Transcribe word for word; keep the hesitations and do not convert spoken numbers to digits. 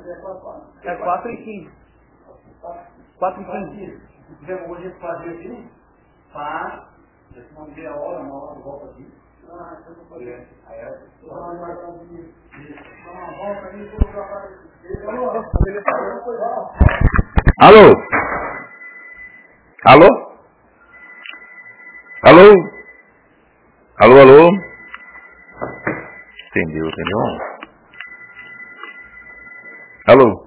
É quatro e quinze. quatro e quinze. Se tiver hoje a fazer assim, faz, se não der a hora, uma hora volta aqui. Ah, eu não falei. Aí é. Dá uma volta ali, colocar para Alô? Alô? Alô? Alô, alô? Entendeu, entendeu? Alô?